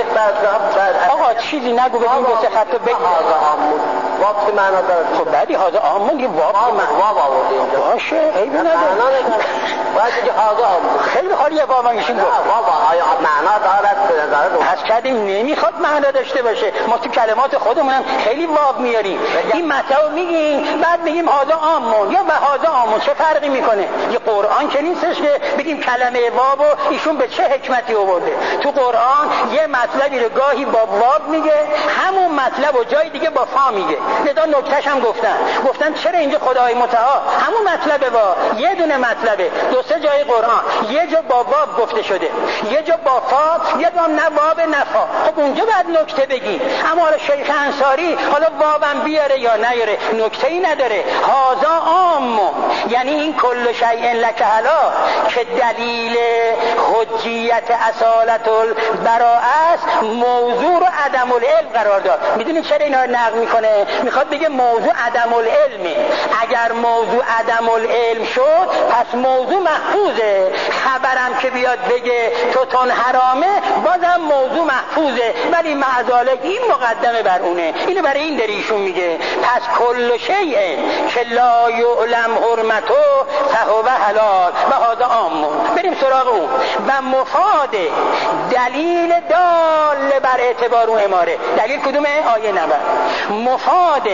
آقا چیزی نگو بگیم دو سه خط بگیم وقت معنا داره. خب بعدی هذا عامون یه وقت معنا باشه عیبی نداره. باید که هذا عامون خیلی خالیه بابا ایشون گفت بابا آیا معنا دارد؟ حس کردیم نمیخواد معنا داشته باشه. ما تو کلمات خودمونم خیلی واو میاریم. این مطلب میگیم بعد میگیم هذا عامون یا هذا عامون. چه فرقی میکنه؟ یه قرآن که نیستش که بگیم کلمه واو ایشون به چه حکمتی آورده. تو قرآن یه مطلبی رو گاهی با واو میگه، همون مطلب و جای دیگه با فا میگه. لذا نکتهش هم گفتن گفتن چرا اینجا خدای متعال همون مطلب با یه دونه مطلبه دو سه جای قرآن یه جا با واو گفته شده یه جا با فا یه جا نه واو نه فا. خب اونجا بعد نکته بگی. اما حالا شیخ انصاری حالا واوم بیاره یا نیاره نکته ای نداره. هذا عام یعنی این کل شیء لک حلال که دلیل حجیت اصالت البراءه است موضوع رو عدم العلم قرار داد. میدونی چرا اینا رو نقل میکنه؟ میخواد بگه موضوع عدم العلمه. اگر موضوع عدم العلم شد پس موضوع محفوظه. خبرم که بیاد بگه توتون حرامه بازم موضوع محفوظه، ولی معذالک این مقدمه بر اونه. اینو برای این دریشون میگه پس کل شیء که لا یعلم حرمتو فهو حلال و هذا عام. بریم سراغ اون. و مفاد دلیل دال بر اعتبار اون اماره. دلیل کدومه؟ آیه نبع. مفاد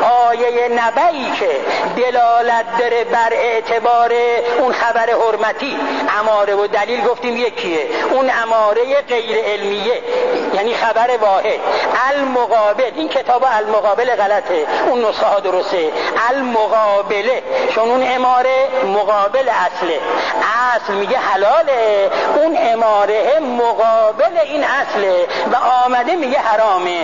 آیه نبعی که دلالت داره بر اعتبار اون خبر حرمتی، اماره و دلیل گفتیم یکیه، اون اماره غیر علمیه یعنی خبر واحد. المقابل، این کتاب المقابل غلطه، اون نسخه ها درسته. المقابله، چون اون اماره مقابل اصله، اصل میگه حلاله، اون اماره مقابل این اصله و آمده میگه حرامه.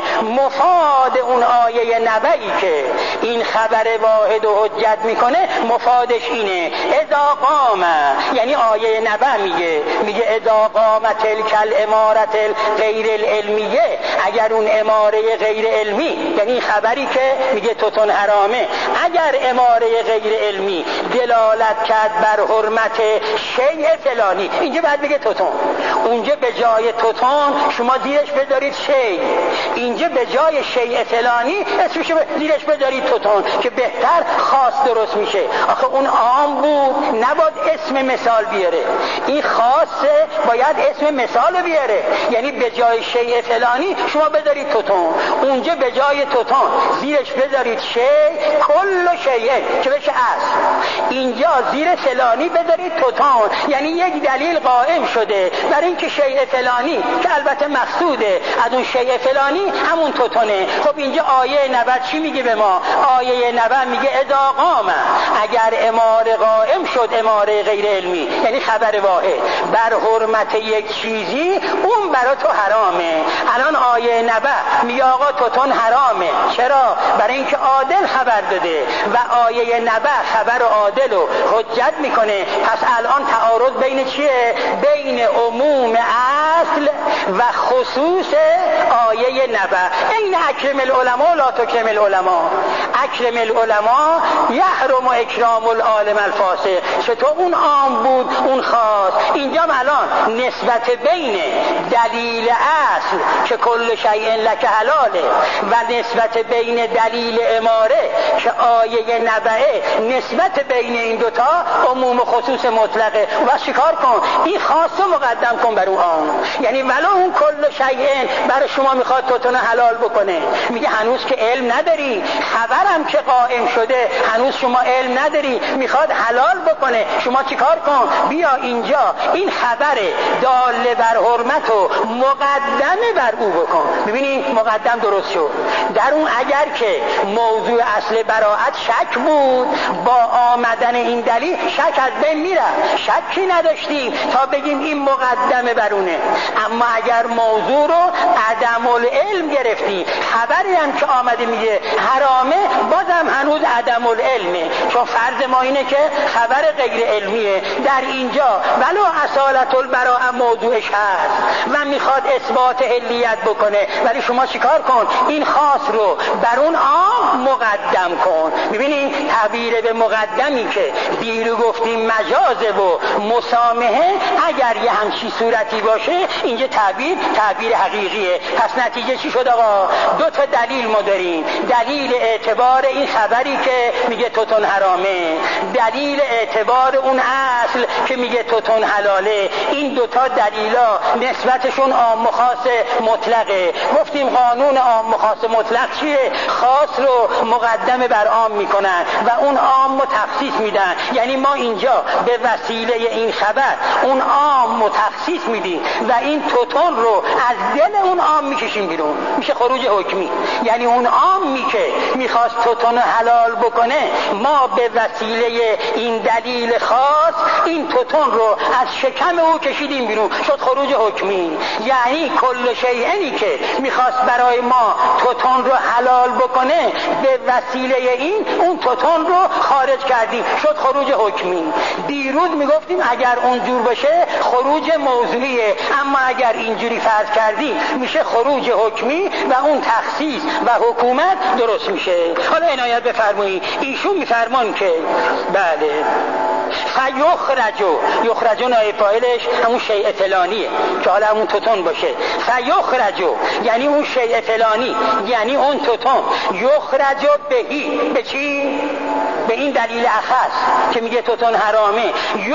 مفاد اون آیه نبعی که این خبر واحد و حجت میکنه مفادش اینه اذا قام، یعنی آیه نبع میگه میگه اذا قامت تلک الامارت غیر العلمیه، اگر اون اماره غیر علمی یعنی خبری که میگه توتون حرامه، اگر اماره غیر علمی دلالت کرد بر حرمت شیء فلانی، اینجا بعد بگه توتون، اونجا به جای توتون شما زیرش بذارید شیء، اینجا به جای شیء فلانی اسمش زیرش بذارید توتون که بهتر خاص درست میشه. آخه اون عام بود نباید اسم مثال بیاره، این خاصه باید اسم مثال بیاره، یعنی به جای شیء فلانی شما بذارید توتون، اونجا به جای توتون زیرش بذارید شیء کل شیء که بشه اصل، اینجا زیر فلانی بذارید توتون، یعنی یک دلیل قائم شده برای اینکه شیء فلانی که البته مقصوده از اون شیء فلانی همون توتونه. خب اینجا آیه نبع چی میگه به ما؟ آیه نبع میگه اذا قام، اگر اماره قائم شد، اماره غیر علمی یعنی خبر واحد بر حرمت یک چیزی، اون برا تو حرامه. الان آیه نبع میگه آقا توتون حرامه، چرا؟ برای اینکه عادل خبر داده و آیه نبع خبر عادل رو حجت میکنه. پس الان تعارض بین چیه؟ بین عموم اصل و خصوص آیه نبع. این اکرم العلماء لا تکرم العلماء، اکرم العلماء یحرم اکرام العالم الفاسق. چطور اون عام بود اون خاص؟ اینجا الان نسبت بین دلیل اصل که کل شیء لک حلاله و نسبت بین دلیل اماره که آیه نبعه، نسبت بین این دوتا عموم و خصوص مطلقه. و شکار کن این خاص رو مقدم کن بر اون عام، یعنی ولو اون کل شیء برای شما میخواد توتون حلال بکنه، میگه هنوز که علم نداری، خبرم که قائم شده هنوز شما علم نداری، میخواد حلال بکنه، شما چیکار کن؟ بیا اینجا این خبر داله بر حرمت و مقدمه بر او بکن. ببینید مقدم درست شد. در اون اگر که موضوع اصل براءت شک بود، با آمدن این دلیل شک از بین میره، شکی نداشتیم تا بگیم این مقدمه برونه. اما اگر موضوع رو عدم العلم گرفتیم، خبری هم که آمده میگه حرامه، بازم هنوز عدم العلمه، چون فرض ما اینه که خبر غیر علمیه. در اینجا ولو اصالت البراءه موضوعش هست و میخواد اثبات حلیت بکنه، ولی شما چیکار کن؟ این خاص رو بر اون عام مقدم کن. ببینید تعبیر به مقدمی که دیرو گفتیم مجازه و مسامحه، اگر یه همچی صورتی باشه اینجا تعبیر تعبیر حقیقیه. پس نتیجه چی شد آقا؟ دو تا دلیل ما داریم، دلیل اعتبار این خبری که میگه توتون حرامه، دلیل اعتبار اون اصل که میگه توتون حلاله. این دوتا دلیلا نسبتشون عام و خاص مطلقه. گفتیم قانون عام و خاص مطلق چیه؟ خاص رو مقدم بر عام میکنن و اون عام رو تخصیص میدن. یعنی ما اینجا به وسیله این خبر اون عام رو تخصیص میدیم و این توتون رو از دل اون عام میکشیم بیرون، میشه خروج حکمی. یعنی اون عامی که میخواست توتون حلال بکنه، ما به وسیله این دلیل خاص این توتون رو از شکم او کشیدیم بیرون، شد خروج حکمی. یعنی کل شیئی که میخواست برای ما توتون رو حلال بکنه، به وسیله این اون توتون رو خارج کردیم، شد خروج حکمی. دیروز میگفتیم اگر اونجور باشه خروج موضوعیه، اما اگر اینجوری فرض کردیم میشه خروج حکمی و اون تخصیص و حکومت درست میشه. حالا عنایت بفرمایید، ایشون میفرمان که بله فیخرجو، یخرجو نایب فاعلش همون شیء فلانیه که حالا همون توتون باشه. فیخرجو یعنی اون شیء فلانی، یعنی اون توتون. یخرجو بهی، به چی؟ به این دلیل اخص که میگه توتون حرامه،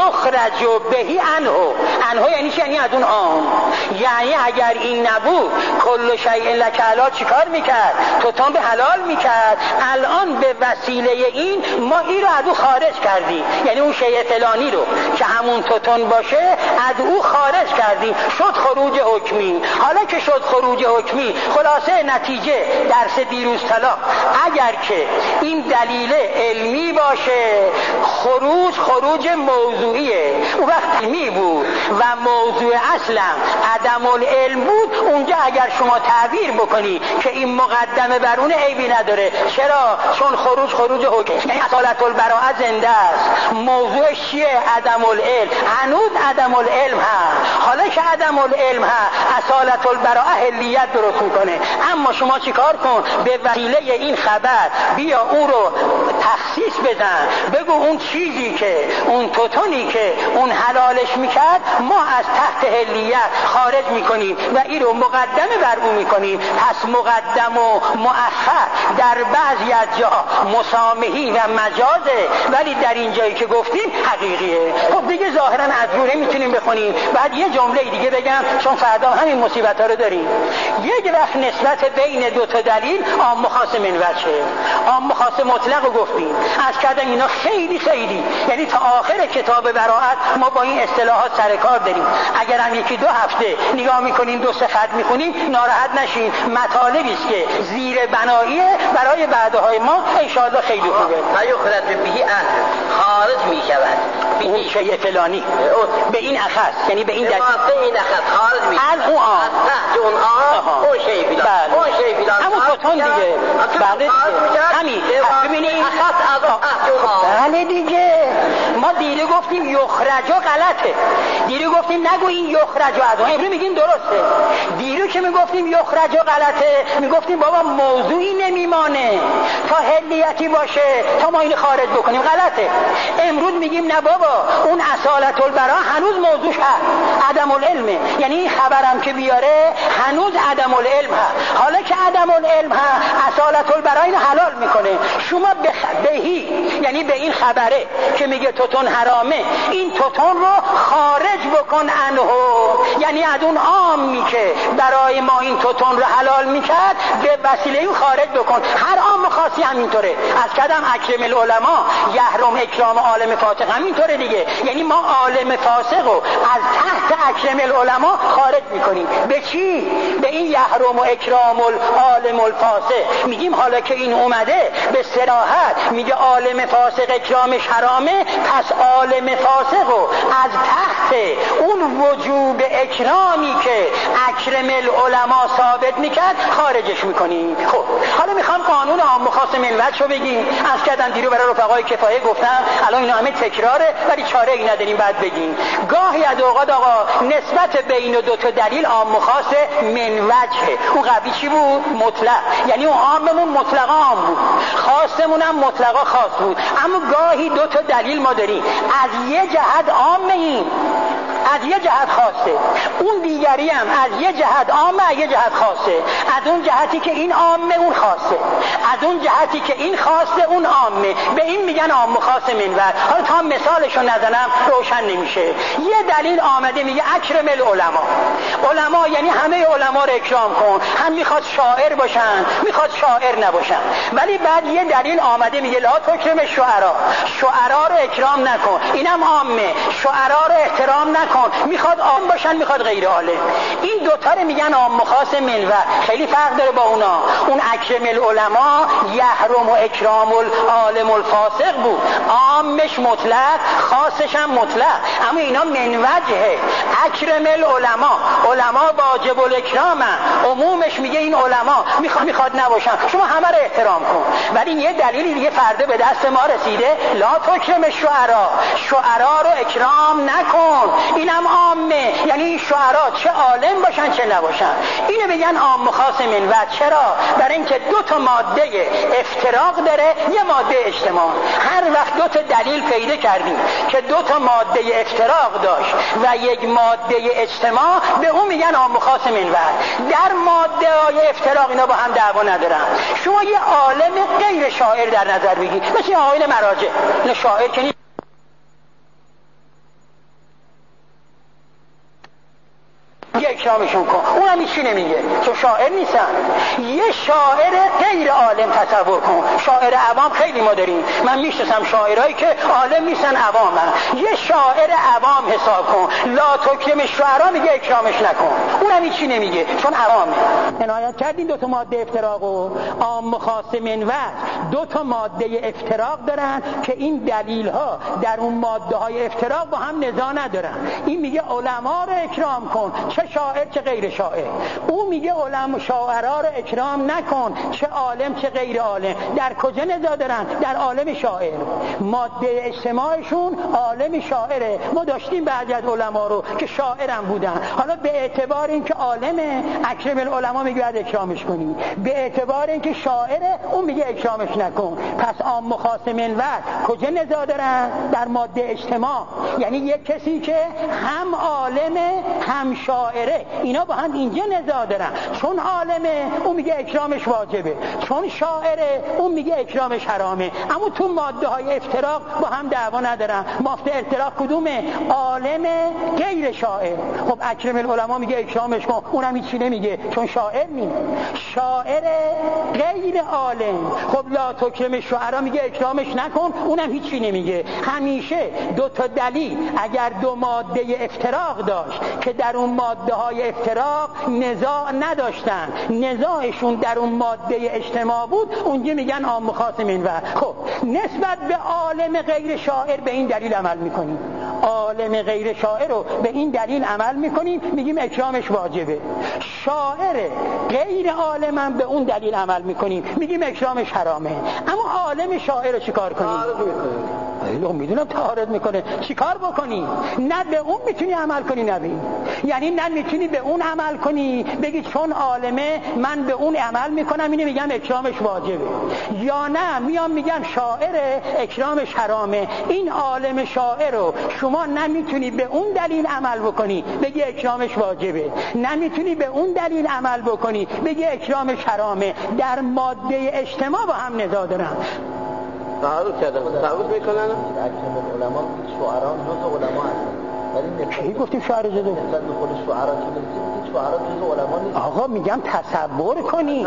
یخرج بهی عنه. عنه یعنی چی؟ یعنی از اون عام. یعنی اگر این نبود کل شیء لک حلال چیکار میکرد؟ توتون به حلال میکرد. الان به وسیله این ما این رو از او خارج کردیم، یعنی اون شیء فلانی رو که همون توتون باشه از او خارج کردیم، شد خروج حکمی. حالا که شد خروج حکمی، خلاصه نتیجه درس دیروز طلاق، اگر که این دلیل علمی باشه خروج خروج موضوعیه. اون وقت علمی بود و موضوع اصلا عدم العلم بود، اونجا اگر شما تعبیر بکنی که این مقدمه بر اون عیبی نداره. چرا؟ چون خروج خروج حکم، یعنی اصالت البراءه زنده است. موضوعش چیه؟ عدم العلم. هنوز عدم العلم هست. حالا که عدم العلم هست اصالت البراءه حلیت درست میکنه. اما شما چیکار کن؟ به وسیله این خبر بیا اون رو تخصیص بزن، بگو اون چیزی که اون توتونی که اون حلالش میکرد ما از تحت حلیت خارج میکنیم و این رو مقدمه بر اون میکنیم. پس مقدم و مؤخر در بعضی از جا مسامحی و مجازه، ولی در این جایی که گفتیم حقیقیه. خب دیگه ظاهرا از جوره میتونیم بخونیم. بعد یه جمله دیگه بگم چون فردا همین مصیبت ها رو داریم. یک وقت نسبت بین دو تا دلیل عام خاص منوچه. عام خاص مطلق رو گفتیم، از کردن اینا خیلی خیلی، یعنی تا آخر کتاب براءت ما با این اصطلاحات سر کار داریم. اگر هم یکی دو هفته نگاه میکنیم دو سه خط میخونیم ناراحت نشین، مطالبی است که زیر بناییه برای بعدهای ما انشاءالله خیلی خوبه. فیخرج بهی عنه، خارج میشود اون شیء فلانی به این اخص، یعنی به این دلیل به این اخص خارج میشود از اون آن تحت اون آن اون شیء فلان اون شیء فلان همون توتون دیگه. بله همین ببینید اخص از اون. بله دیگه ما دیره گفتیم یخرجو غلطه، دیره گفتیم نگو این یخرجو از اون، امروز میگیم درسته. دیره که میگفتیم یخرجو غلطه میگفتیم بابا موضوعی نمیمانه تا حلیتی باشه تا ما اینو خارج بکنیم غلطه. امروز میگیم نه بابا اون اصالت البراءه هنوز موضوعش هست، عدم العلمه، یعنی این خبرم که بیاره هنوز عدم العلم هست. حالا که عدم العلم هست اصالت البراءه اینو حلال میکنه. شما بهی یعنی به این خبره که میگه توتون حرامه، این توتون رو خارج بکن عنه، یعنی از اون عامی که برای ما این توتون رو حلال میکرد به وسیله این خارج بکن. هر عام خاصی همینطوره. از کدم اکرم العلماء یحرم اکرام عالم فاسق، همینطوره دیگه. یعنی ما عالم فاسق رو از تحت اکرم العلماء خارج میکنیم. به چی؟ به این یحرم و اکرام العالم الفاسق. میگیم حالا که این اومده به صراحت میگه عالم فاسق اکرامش حرامه، پس عالم فاسق رو از تحت اون وجوب اکرامی که اکرم العلماء ثابت میکرد خارجش میکنیم. خب حالا میخوام قانون عام خاص منوچ رو بگیم. از کردن دیرو برای رفقای کفایه گفتم، الان اینا همه تکراره ولی چاره ای نداریم بعد بگیم. گاهی از اوقات آقا نسبت بین دو تا دلیل عام خاص منوچه. اون قبلی چی بود؟ مطلق، یعنی اون عاممون مطلقا عام بود، خاصمون هم مطلقا خاص بود. اما گاهی دو تا دلیل ما داریم، از یه جهت عامه این، از یه جهت خاصه، اون دیگری هم از یه جهت عامه از یه جهت خاصه. از اون جهتی که این عامه اون خاصه، از اون جهتی که این خاصه اون عامه. به این میگن عام خاص منوچ. حالا تا مثالشو نزنم روشن نمیشه. یه دلیل آمده میگه اکرم العلماء، علما یعنی همه علما رو اکرام کن، هم میخواد شاعر باشن میخواد شاعر نباشن. ولی بعد یه دلیل آمده میگه لا تکرم شعرا، شعرا رو اکرام نکن، اینم عامه، شعرا رو احترام نکن، میخواد عام باشن میخواد غیر عالم. این دوتا رو میگن عام خاص منوچ. خیلی فرق داره با اونا. اون اکرم العلماء یحرم و اکرام العالم الفاسق بود، عامش مطلق خاصش هم مطلق. اما اینا منوچه. اکرم العلماء، علما واجب الاکرام، عمومش میگه این علما میخواد میخواد نباشن، شما همه رو احترام کن. ولی یه دلیلی دیگه فرده به دست ما رسیده، لا تکرم شعرا، شعرا رو اکرام نکن. کن. اینم عامه، یعنی این شعرا چه عالم باشن چه نباشن. اینو بگن عام و خاص من وجه. چرا؟ برای اینکه دو تا ماده افتراق داره، یه ماده اجتماع. هر وقت دو تا دلیل پیدا کردیم که دو تا ماده افتراق داشت و یک ماده اجتماع، به اون میگن عام و خاص من وجه. در ماده های افتراق اینا با هم دعوا ندارن. شما یه عالم غیر شاعر در نظر بگید، مثل آیین مراجع. نه شاعر که نیست، یه اکرامشون کن، اونم هیچی نمیگه چون شاعر نیستن. یه شاعر غیر عالم تصور کن. شاعر عوام خیلی ما داریم، من میشناسم شاعرایی که عالم نیستن، عوامن. یه شاعر عوام حساب کن، لا تکرم الشعرا میگه اکرامش نکن، اونم هیچی نمیگه چون عوامه. عنایت کردین دو تا ماده افتراق و عام خاص من وجه دو تا ماده افتراق دارن که این دلیل ها در اون ماده های افتراق با هم نزاع ندارن. این میگه علما رو اکرام کن، چه شاعر چه غیر شاعر. او میگه علما شاعرها رو اکرام نکن، چه عالم چه غیر عالم. در کجا نزاع دارن؟ در عالم شاعر. ماده اجتماعشون عالم شاعره. ما داشتیم بعضی از علما رو که شاعرم بودن، حالا به اعتبار اینکه عالمه اکرم العلما میگه باید اکرامش کنی، به اعتبار اینکه شاعره اون میگه اکرامش نکن. پس عام خاص من وجه کجا نزاع دارن؟ در ماده اجتماع. یعنی یک کسی که هم عالمه هم شاعره، اینا با هم اینجا نزاع دارن. چون عالمه اون میگه اکرامش واجبه، چون شاعره اون میگه اکرامش حرامه. اما تو ماده های افتراق با هم دعوا ندارن. مافت افتراق کدومه؟ عالم غیر شاعر. خب اکرم العلما میگه اکرامش کن، اونم هیچی نمیگه چون شاعر نیست. شاعر غیر عالم، خب لا تکرم الشعرا میگه اکرامش نکن، اونم هیچی نمیگه. همیشه دو تا دلیل اگر دو ماده افتراق داشت که در اون ماده های افتراق نزاع نداشتن، نزاعشون در اون ماده اجتماع بود، اونجا میگن عام خاص من وجه. خب نسبت به عالم غیر شاعر به این دلیل عمل میکنیم. عالم غیر شاعر رو به این دلیل عمل میکنیم، میگیم اکرامش واجبه. شاعر غیر عالم به اون دلیل عمل میکنیم، میگیم اکرامش حرامه. اما عالم شاعر رو چیکار کنیم؟ ایلو میدونم تعارض میکنه، چیکار بکنی؟ نه به اون میتونی عمل کنی نه به این. یعنی نه میتونی به اون عمل کنی بگی چون عالمه من به اون عمل میکنم، اینو میگم اکرامش واجبه. یا نه میام میگم شاعر اکرامش حرامه. این عالم شاعر رو شما نمیتونی به اون دلیل عمل بکنی بگی اکرامش واجبه، نمیتونی به اون دلیل عمل بکنی بگی اکرامش حرامه. در ماده اجتماع با هم نزاع دارن. تعارض کردن، تعارض میکنن. اکرم العلما شعرا جزء علما هستن. کی گفتیم شعر جزء؟ مثلا خود شعرا که میگید شعرا جزء علما نیست. آقا میگم تصور کنی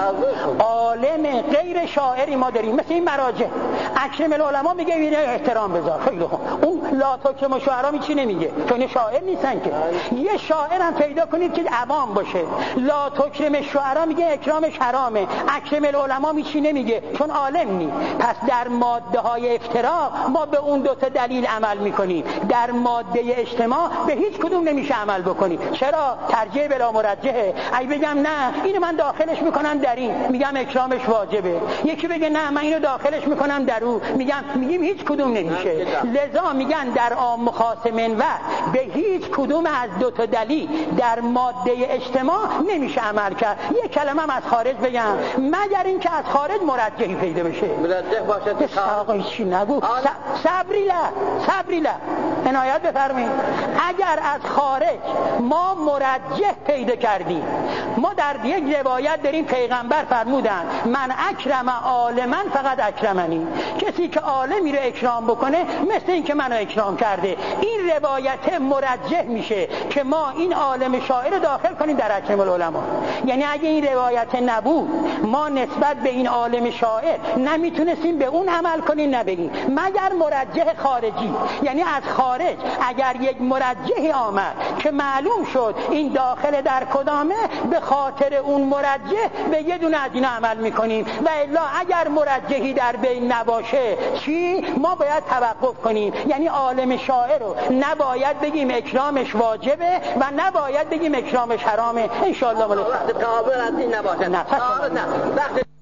عالم غیر شاعری ما داریم مثل این مراجع. اکرم العلما میگه اینو احترام بذار. خیلی خوب. اون لا تکرم شعرا میچی نمیگه چون شاعر نیستن که. یه شاعر هم پیدا کنید که عوام باشه. لا تکرم شعرا میگه اکرامش حرامه. اکرم العلما میچی نمیگه چون عالم نی. پس در ماده های افتراق ما به اون دو تا دلیل عمل میکنیم، در ماده اجتماع به هیچ کدوم نمیشه عمل بکنی. چرا؟ ترجیح بلا مرجحه. اگه بگم نه اینو من داخلش میکنم در این، میگم اکرامش واجبه. یکی بگه نه من اینو داخلش میکنم در اون، میگم میگیم هیچ کدوم نمیشه. لذا میگن در عام خاص من وجه به هیچ کدوم از دو تا دلیل در ماده اجتماع نمیشه عمل کرد. یک کلمه هم از خارج بگم مگر اینکه از خارج مرجحی پیدا بشه. مرجح باشه. آقا چی نگو. صبریله صبریله عنایت بفرمایید. اگر از خارج ما مرجح پیدا کردیم، ما در یک روایت داریم پیغمبر فرمودن من اکرم عالما فقط اکرمنی. کسی که عالمی رو اکرام بکنه مثل این که منو اکرام کرده. این روایت مرجح میشه که ما این عالم شاعر رو داخل کنیم در اکرم العلما. یعنی اگه این روایت نبود ما نسبت به این عالم شاعر نمیتونستیم به اون عمل کنیم نبگیم مگر مرجح خارجی. یعنی از خارج اگر یک مرجحی آمد که معلوم شد این داخل در کدامه، به خاطر اون مرجح به یه دونه از اینا عمل میکنیم و الا اگر مرجحی در بین نباشه چی؟ ما باید توقف کنیم. یعنی عالم شاعر رو نباید بگیم اکرامش واجبه و نباید بگیم اکرامش حرامه. انشاءالله وقت قابل از این نباشه. نه.